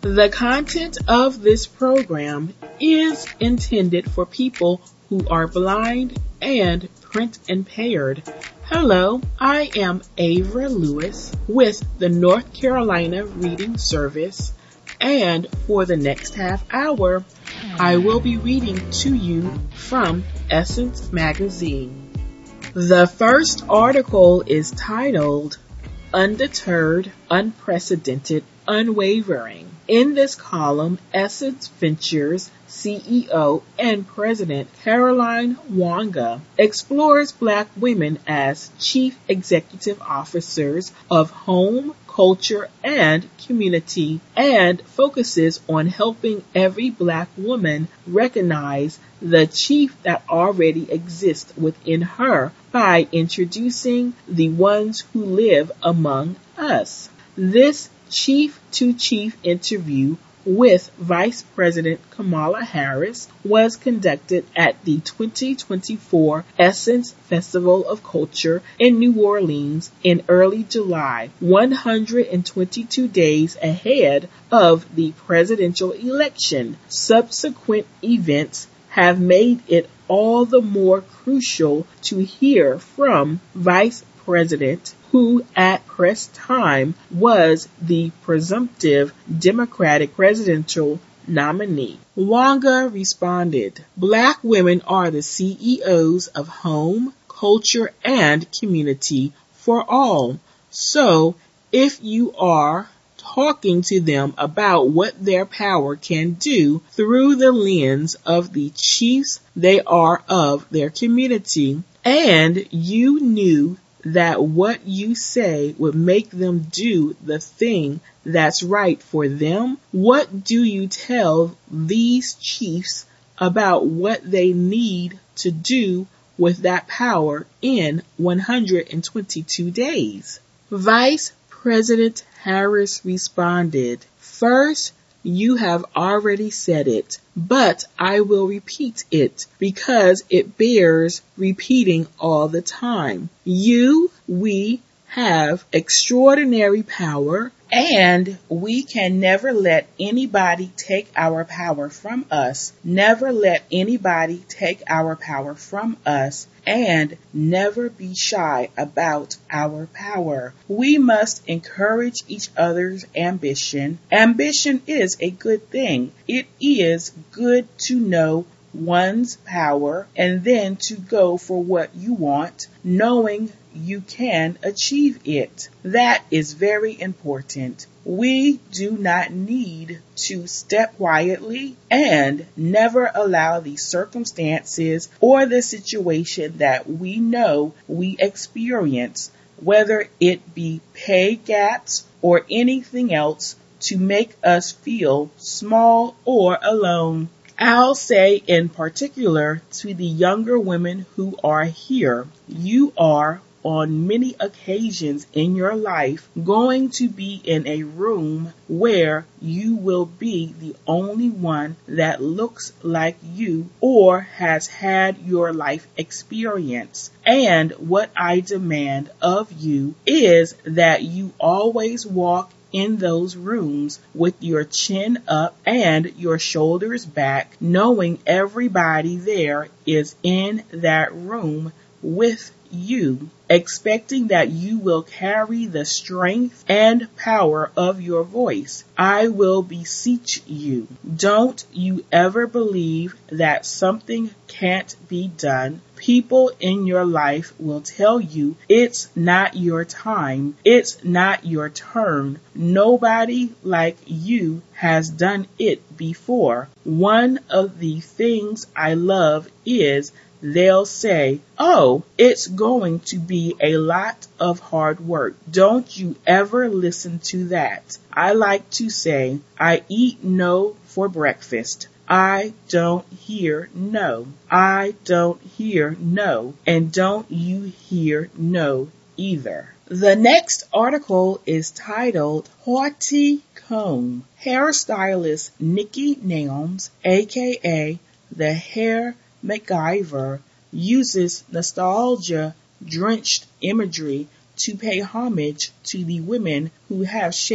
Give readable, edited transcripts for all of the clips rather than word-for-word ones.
The content of this program is intended for people who are blind and print impaired. Hello, I am Avra Lewis with the North Carolina Reading Service, and for the next half hour, I will be reading to you from Essence Magazine. The first article is titled, Undeterred, Unprecedented, Unwavering. In this column, Essence Ventures CEO and President Caroline Wanga explores Black women as Chief Executive Officers of Home, Culture, and Community, and focuses on helping every Black woman recognize the chief that already exists within her by introducing the ones who live among us. This chief-to-chief interview with Vice President Kamala Harris was conducted at the 2024 Essence Festival of Culture in New Orleans in early July, 122 days ahead of the presidential election. Subsequent events have made it all the more crucial to hear from Vice President, who at press time was the presumptive Democratic presidential nominee. Wanga responded, Black women are the CEOs of home, culture, and community for all. So if you are talking to them about what their power can do through the lens of the chiefs they are of their community, and you knew that what you say would make them do the thing that's right for them, what do you tell these chiefs about what they need to do with that power in 122 days? Vice President Harris responded, First, you have already said it, but I will repeat it because it bears repeating all the time. We have extraordinary power, and we can never let anybody take our power from us. Never let anybody take our power from us, and never be shy about our power. We must encourage each other's ambition. Ambition is a good thing. It is good to know one's power and then to go for what you want, knowing you can achieve it. That is very important. We do not need to step quietly and never allow the circumstances or the situation that we know we experience, whether it be pay gaps or anything else, to make us feel small or alone. I'll say in particular to the younger women who are here, you are on many occasions in your life going to be in a room where you will be the only one that looks like you or has had your life experience. And what I demand of you is that you always walk in those rooms with your chin up and your shoulders back, knowing everybody there is in that room with you, expecting that you will carry the strength and power of your voice. I will beseech you, don't you ever believe that something can't be done. People in your life will tell you it's not your time, it's not your turn. Nobody like you has done it before. One of the things I love is they'll say, oh, it's going to be a lot of hard work. Don't you ever listen to that. I like to say, I eat no for breakfast. I don't hear no. I don't hear no. And don't you hear no either. The next article is titled Haughty Comb. Hairstylist Nikki Nelms, aka the Hair MacGyver, uses nostalgia-drenched imagery to pay homage to the women who have shaped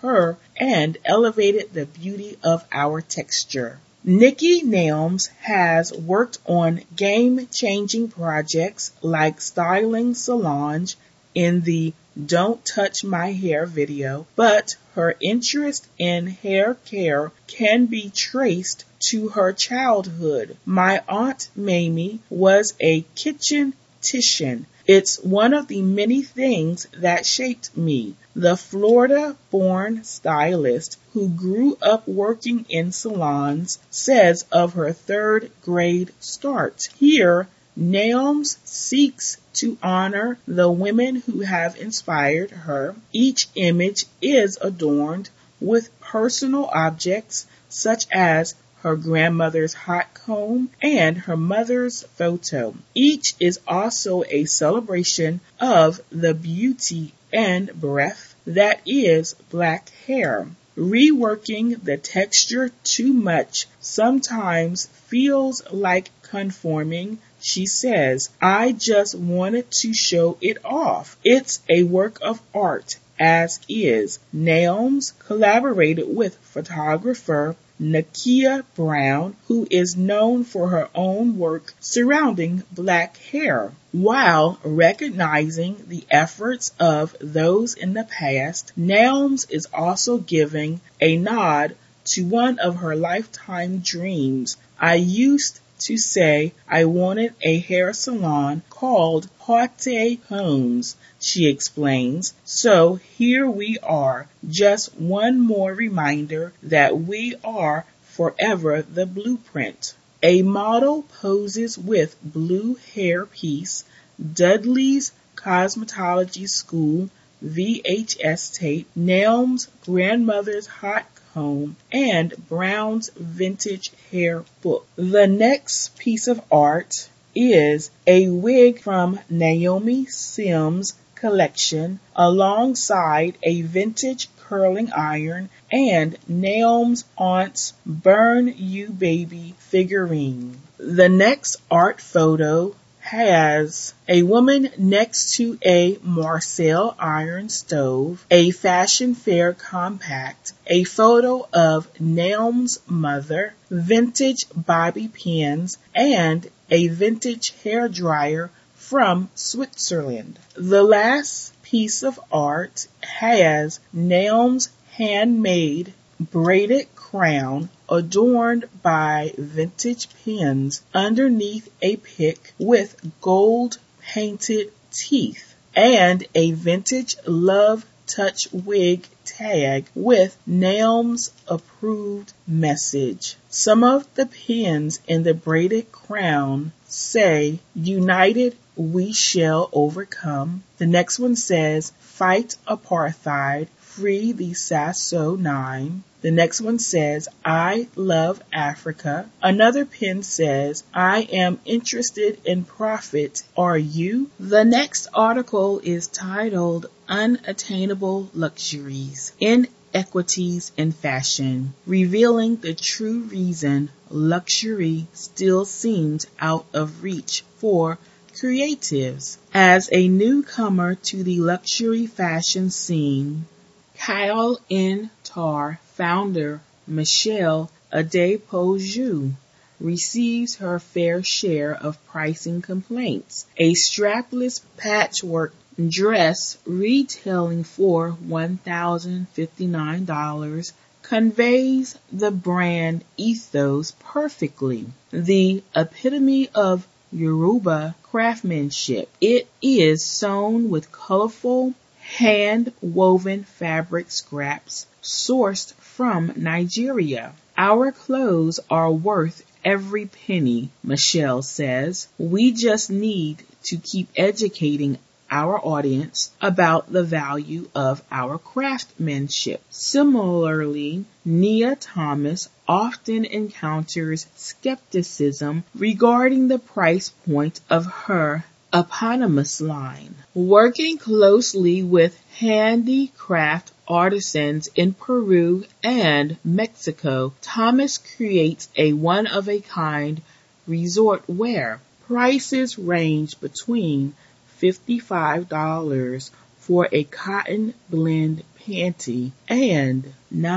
her and elevated the beauty of our texture. Nikki Nelms has worked on game-changing projects like styling Solange in the Don't Touch My Hair video, but her interest in hair care can be traced to her childhood. My Aunt Mamie was a kitchen-tician. It's one of the many things that shaped me. The Florida-born stylist who grew up working in salons says of her third grade start. Here, Nelms seeks to honor the women who have inspired her. Each image is adorned with personal objects such as her grandmother's hot comb and her mother's photo. Each is also a celebration of the beauty and breadth that is black hair. Reworking the texture too much sometimes feels like conforming, she says. I just wanted to show it off. It's a work of art, as is. Nelms collaborated with photographer Nakia Brown, who is known for her own work surrounding black hair. While recognizing the efforts of those in the past, Nelms is also giving a nod to one of her lifetime dreams. I used to say I wanted a hair salon called Haute Homes, she explains. So here we are, just one more reminder that we are forever the blueprint. A model poses with blue hairpiece, Dudley's Cosmetology School VHS tape, Nelms' grandmother's hot comb, and Brown's vintage hair book. The next piece of art is a wig from Naomi Sims' collection alongside a vintage curling iron and Nelms' aunt's Burn You Baby figurine. The next art photo has a woman next to a Marcel iron stove, a fashion fair compact, a photo of Nelms' mother, vintage bobby pins, and a vintage hair dryer from Switzerland. The last piece of art has Nelms' handmade braided crown adorned by vintage pins underneath a pick with gold painted teeth and a vintage Love Touch wig tag with Nelms' approved message. Some of the pins in the braided crown say, "United we shall overcome." The next one says, "Fight apartheid, free the Sasso 9. The next one says, "I love Africa." Another pin says, "I am interested in profit. Are you?" The next article is titled, "Unattainable Luxuries, Inequities in Fashion, Revealing the True Reason Luxury Still Seems Out of Reach for Creatives." As a newcomer to the luxury fashion scene, Kyle N. Tar founder Michelle Adepoju receives her fair share of pricing complaints. A strapless patchwork dress retailing for $1,059 conveys the brand ethos perfectly. The epitome of Yoruba craftsmanship. It is sewn with colorful, hand-woven fabric scraps sourced from Nigeria. Our clothes are worth every penny, Michelle says. We just need to keep educating our audience about the value of our craftsmanship. Similarly, Nia Thomas often encounters skepticism regarding the price point of her eponymous line. Working closely with handicraft artisans in Peru and Mexico, Thomas creates a one-of-a-kind resort wear. Prices range between $55 for a cotton blend panty and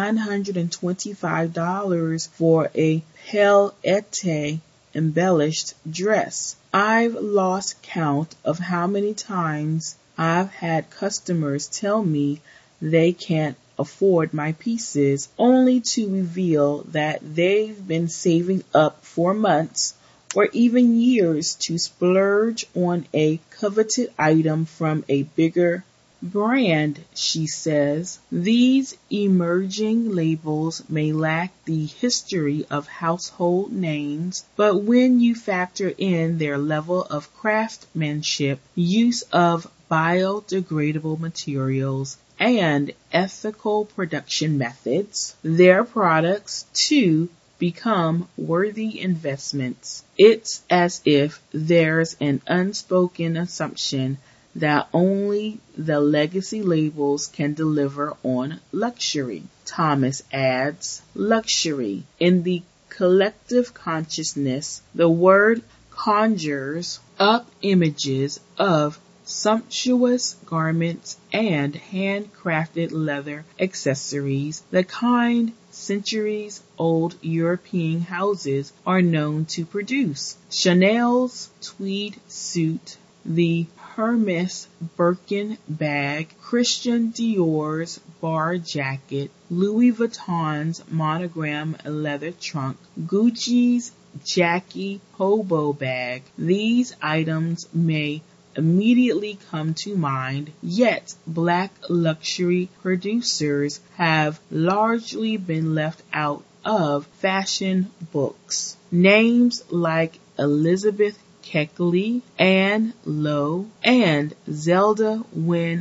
$925 for a paillette embellished dress. I've lost count of how many times I've had customers tell me they can't afford my pieces, only to reveal that they've been saving up for months or even years to splurge on a coveted item from a bigger brand, she says. These emerging labels may lack the history of household names, but when you factor in their level of craftsmanship, use of biodegradable materials, and ethical production methods, their products, too, become worthy investments. It's as if there's an unspoken assumption that only the legacy labels can deliver on luxury. Thomas adds, luxury. In the collective consciousness, the word conjures up images of sumptuous garments and handcrafted leather accessories, the kind centuries-old European houses are known to produce. Chanel's tweed suit, the Hermes Birkin bag, Christian Dior's bar jacket, Louis Vuitton's monogram leather trunk, Gucci's Jackie hobo bag. These items may immediately come to mind, yet black luxury producers have largely been left out of fashion books. Names like Elizabeth Keckley, Anne Lowe, and Zelda Wynne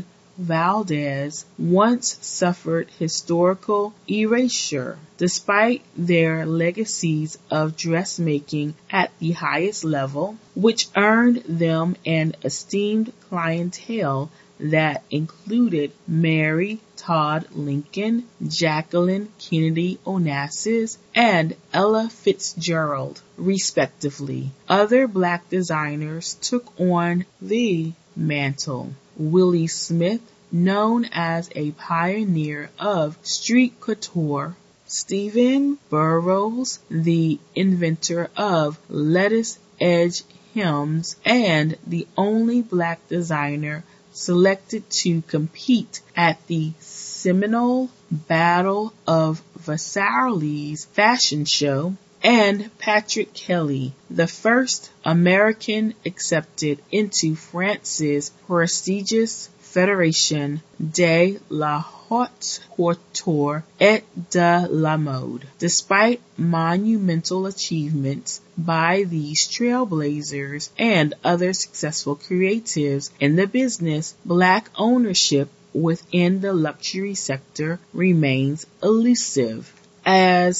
Valdez once suffered historical erasure, despite their legacies of dressmaking at the highest level, which earned them an esteemed clientele that included Mary Todd Lincoln, Jacqueline Kennedy Onassis, and Ella Fitzgerald, respectively. Other black designers took on the mantle. Willie Smith, known as a pioneer of street couture, Stephen Burrows, the inventor of lettuce edge hems and the only black designer selected to compete at the seminal Battle of Versailles fashion show, and Patrick Kelly, the first American accepted into France's prestigious Fédération de la Haute Couture et de la Mode. Despite monumental achievements by these trailblazers and other successful creatives in the business, black ownership within the luxury sector remains elusive. As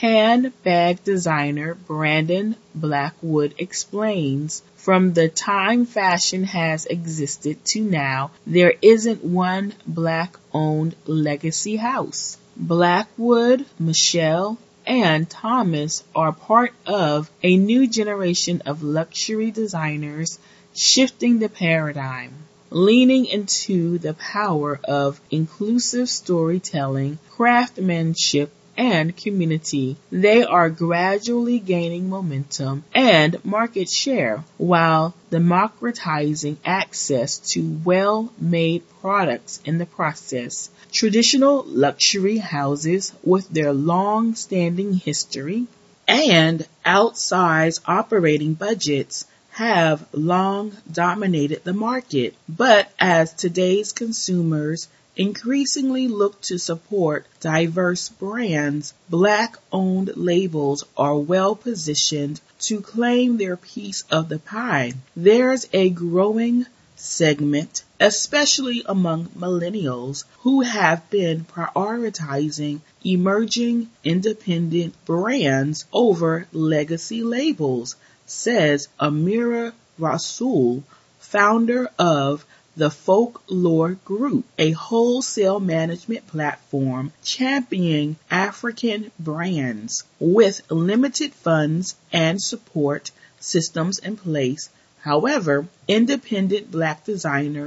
handbag designer Brandon Blackwood explains, from the time fashion has existed to now, there isn't one black-owned legacy house. Blackwood, Michelle, and Thomas are part of a new generation of luxury designers shifting the paradigm, leaning into the power of inclusive storytelling, craftsmanship, and community. They are gradually gaining momentum and market share while democratizing access to well-made products in the process. Traditional luxury houses with their long-standing history and outsized operating budgets have long dominated the market, but as today's consumers increasingly look to support diverse brands, black-owned labels are well positioned to claim their piece of the pie. There's a growing segment, especially among millennials, who have been prioritizing emerging independent brands over legacy labels, says Amira Rasul, founder of the Folklore Group, a wholesale management platform championing African brands. With limited funds and support systems in place, however, independent black designers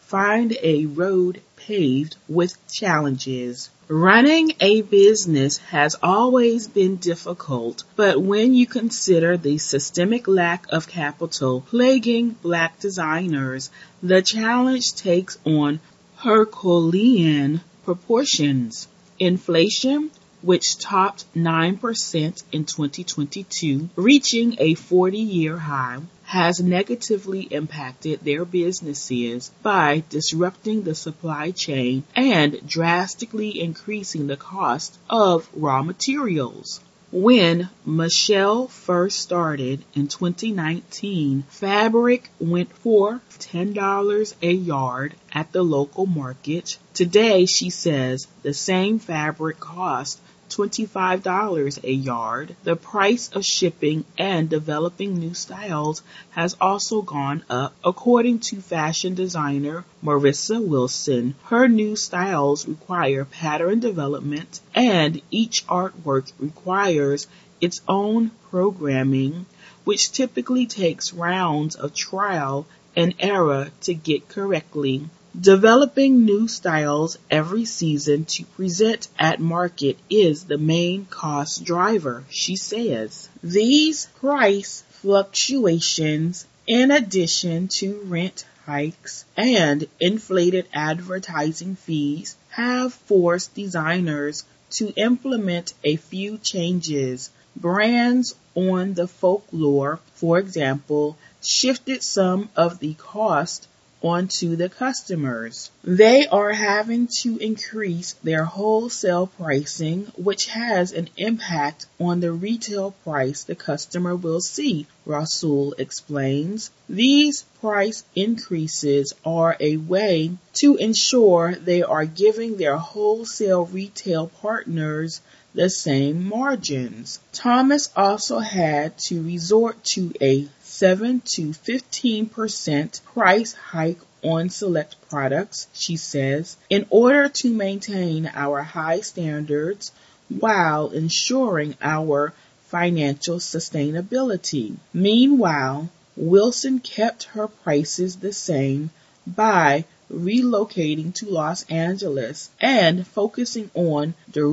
find a road paved with challenges. Running a business has always been difficult, but when you consider the systemic lack of capital plaguing Black designers, the challenge takes on Herculean proportions. Inflation, which topped 9% in 2022, reaching a 40-year high, has negatively impacted their businesses by disrupting the supply chain and drastically increasing the cost of raw materials. When Michelle first started in 2019, fabric went for $10 a yard at the local market. Today, she says the same fabric costs $25 a yard. The price of shipping and developing new styles has also gone up. According to fashion designer Marissa Wilson, her new styles require pattern development and each artwork requires its own programming, which typically takes rounds of trial and error to get correctly. Developing new styles every season to present at market is the main cost driver, she says. These price fluctuations, in addition to rent hikes and inflated advertising fees, have forced designers to implement a few changes. Brands on the folklore, for example, shifted some of the cost onto the customers. They are having to increase their wholesale pricing, which has an impact on the retail price the customer will see, Rasul explains. These price increases are a way to ensure they are giving their wholesale retail partners the same margins. Thomas also had to resort to a 7 to 15% price hike on select products, she says, in order to maintain our high standards while ensuring our financial sustainability. Meanwhile, Wilson kept her prices the same by relocating to Los Angeles and focusing on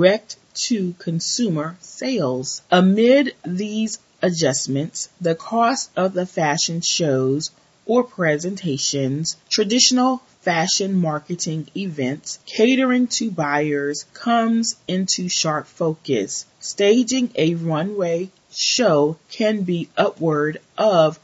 direct-to-consumer sales. Amid these adjustments, the cost of the fashion shows or presentations, traditional fashion marketing events, catering to buyers comes into sharp focus. Staging a runway show can be upward of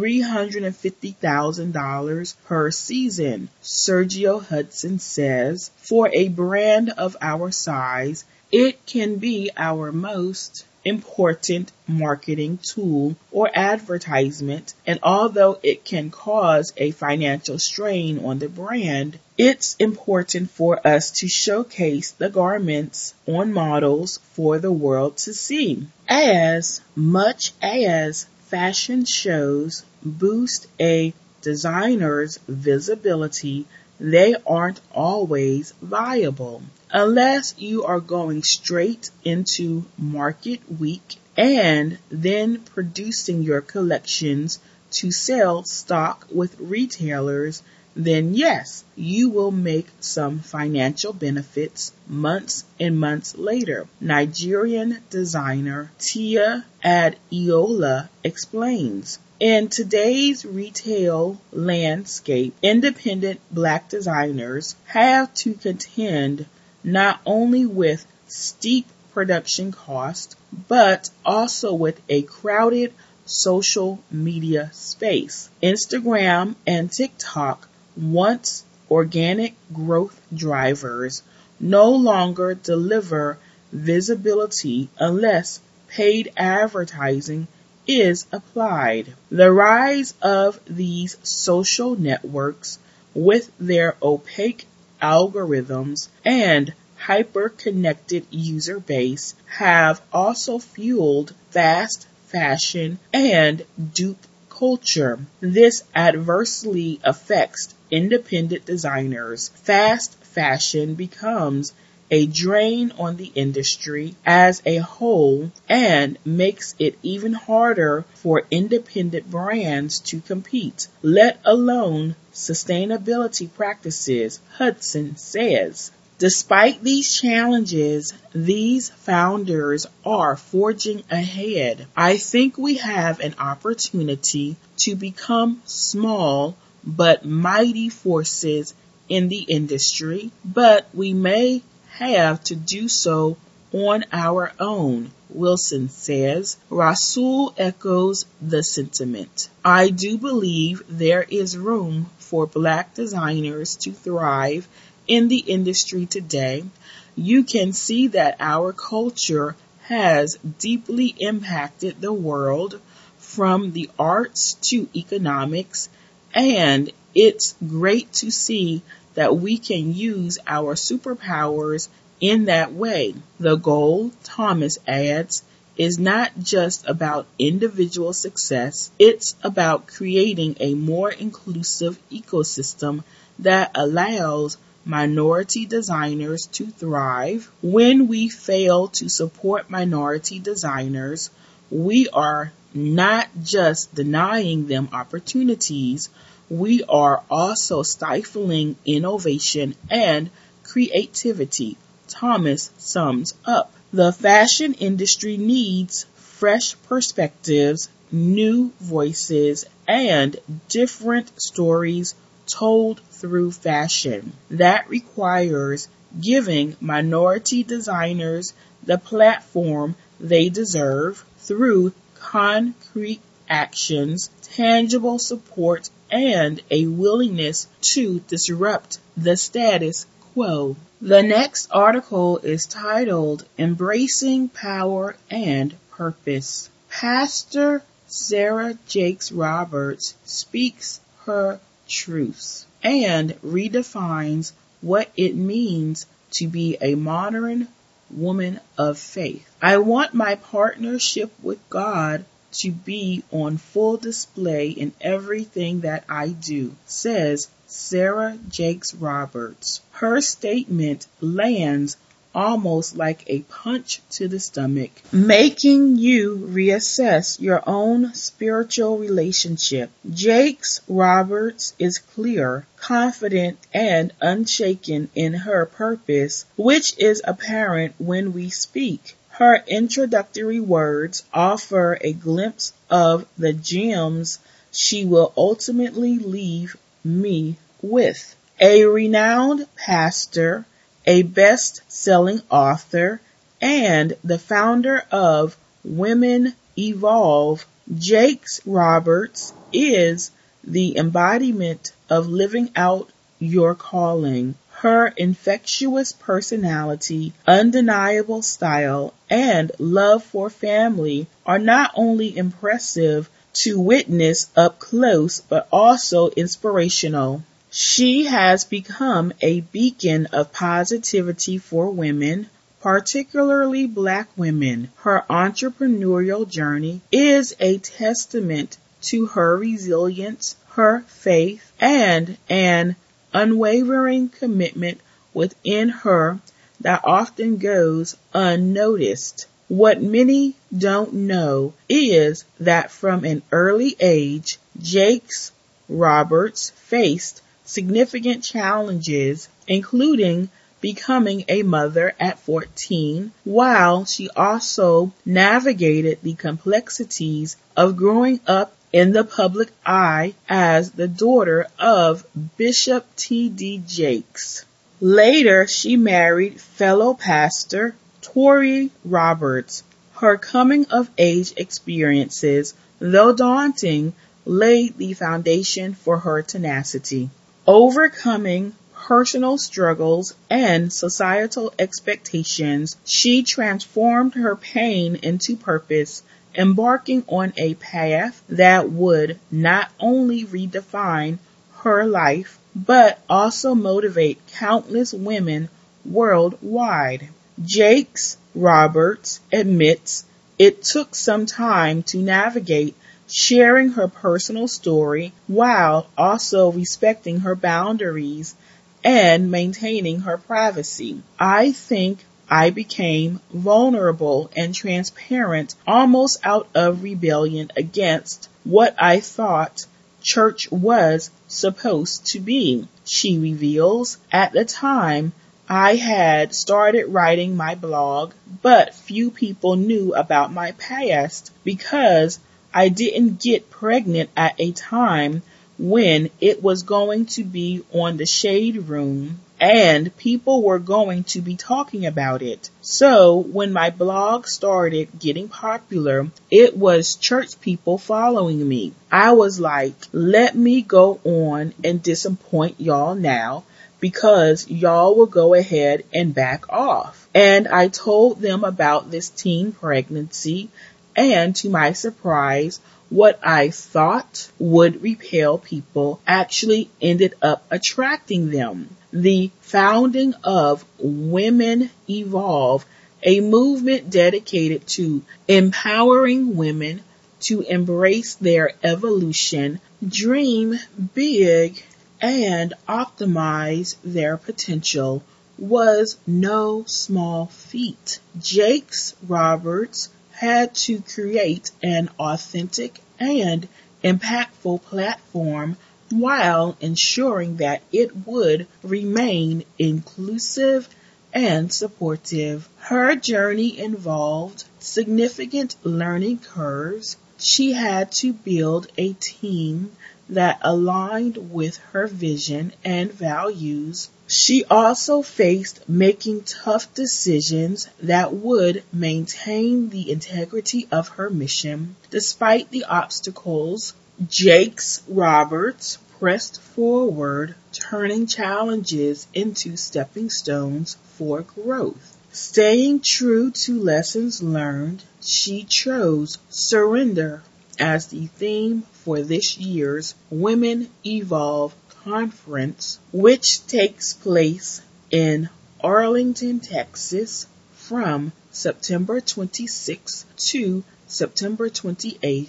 $350,000 per season, Sergio Hudson says. For a brand of our size, it can be our most important marketing tool or advertisement, and although it can cause a financial strain on the brand, it's important for us to showcase the garments on models for the world to see. As much as fashion shows boost a designer's visibility, they aren't always viable. Unless you are going straight into market week and then producing your collections to sell stock with retailers, then yes, you will make some financial benefits months and months later. Nigerian designer Tia Adeola explains. In today's retail landscape, independent Black designers have to contend not only with steep production costs, but also with a crowded social media space. Instagram and TikTok, once organic growth drivers, no longer deliver visibility unless paid advertising is applied. The rise of these social networks with their opaque algorithms and hyper-connected user base have also fueled fast fashion and dupe culture. This adversely affects independent designers. Fast fashion becomes a drain on the industry as a whole and makes it even harder for independent brands to compete, let alone sustainability practices, Hudson says. Despite these challenges, these founders are forging ahead. I think we have an opportunity to become small but mighty forces in the industry, but we may have to do so on our own, Wilson says. Rasul echoes the sentiment. I do believe there is room for Black designers to thrive in the industry today. You can see that our culture has deeply impacted the world, from the arts to economics, and it's great to see that we can use our superpowers in that way. The goal, Thomas adds, is not just about individual success, it's about creating a more inclusive ecosystem that allows minority designers to thrive. When we fail to support minority designers, we are not just denying them opportunities, we are also stifling innovation and creativity, Thomas sums up. The fashion industry needs fresh perspectives, new voices, and different stories told through fashion. That requires giving minority designers the platform they deserve through concrete actions, tangible support, and a willingness to disrupt the status quo. The next article is titled Embracing Power and Purpose. Pastor Sarah Jakes Roberts speaks her truths and redefines what it means to be a modern woman of faith. I want my partnership with God to be on full display in everything that I do, says Sarah Jakes Roberts. Her statement lands almost like a punch to the stomach, making you reassess your own spiritual relationship. Jakes Roberts is clear, confident, and unshaken in her purpose, which is apparent when we speak. Her introductory words offer a glimpse of the gems she will ultimately leave me with. A renowned pastor, a best-selling author, and the founder of Women Evolve, Jakes Roberts is the embodiment of living out your calling. Her infectious personality, undeniable style, and love for family are not only impressive to witness up close, but also inspirational. She has become a beacon of positivity for women, particularly Black women. Her entrepreneurial journey is a testament to her resilience, her faith, and an unwavering commitment within her that often goes unnoticed. What many don't know is that from an early age, Jakes Roberts faced significant challenges, including becoming a mother at 14, while she also navigated the complexities of growing up in the public eye as the daughter of Bishop T.D. Jakes. Later, she married fellow pastor Tory Roberts. Her coming-of-age experiences, though daunting, laid the foundation for her tenacity. Overcoming personal struggles and societal expectations, she transformed her pain into purpose, embarking on a path that would not only redefine her life, but also motivate countless women worldwide. Jakes Roberts admits it took some time to navigate sharing her personal story while also respecting her boundaries and maintaining her privacy. I think I became vulnerable and transparent almost out of rebellion against what I thought church was supposed to be. She reveals, at the time, I had started writing my blog, but few people knew about my past because I didn't get pregnant at a time when it was going to be on the Shade Room and people were going to be talking about it. So when my blog started getting popular, it was church people following me. I was like, let me go on and disappoint y'all now, because y'all will go ahead and back off. And I told them about this teen pregnancy, and to my surprise, what I thought would repel people actually ended up attracting them. The founding of Women Evolve, a movement dedicated to empowering women to embrace their evolution, dream big, and optimize their potential, was no small feat. Jakes Roberts had to create an authentic and impactful platform while ensuring that it would remain inclusive and supportive. Her journey involved significant learning curves. She had to build a team that aligned with her vision and values. She also faced making tough decisions that would maintain the integrity of her mission. Despite the obstacles, Jakes Roberts pressed forward, turning challenges into stepping stones for growth. Staying true to lessons learned, she chose surrender as the theme for this year's Women Evolve Conference, which takes place in Arlington, Texas from September 26 to September 28,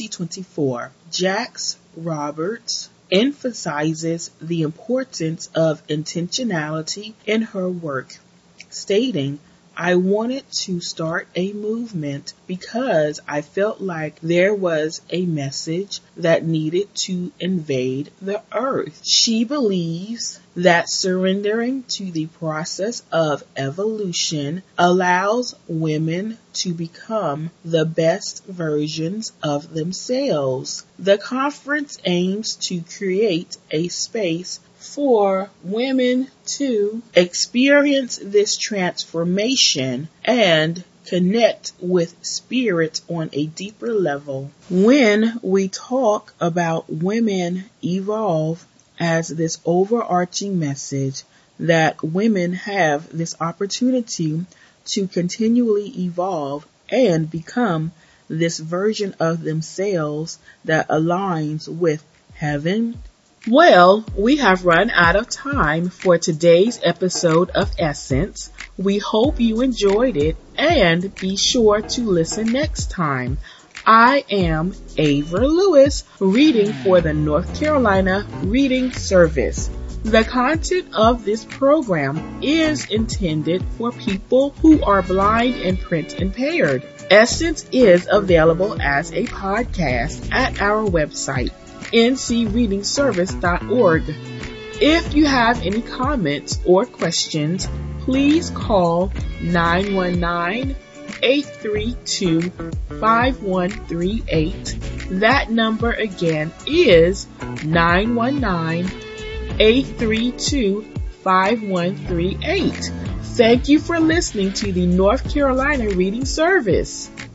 2024. Jakes Roberts emphasizes the importance of intentionality in her work, stating, I wanted to start a movement because I felt like there was a message that needed to invade the earth. She believes that surrendering to the process of evolution allows women to become the best versions of themselves. The conference aims to create a space for women to experience this transformation and connect with spirit on a deeper level. When we talk about Women Evolve as this overarching message that women have this opportunity to continually evolve and become this version of themselves that aligns with heaven. Well, we have run out of time for today's episode of Essence. We hope you enjoyed it, and be sure to listen next time. I am Ava Lewis, reading for the North Carolina Reading Service. The content of this program is intended for people who are blind and print impaired. Essence is available as a podcast at our website, ncreadingservice.org. If you have any comments or questions, please call 919-832-5138. That number again is 919-832-5138. Thank you for listening to the North Carolina Reading Service.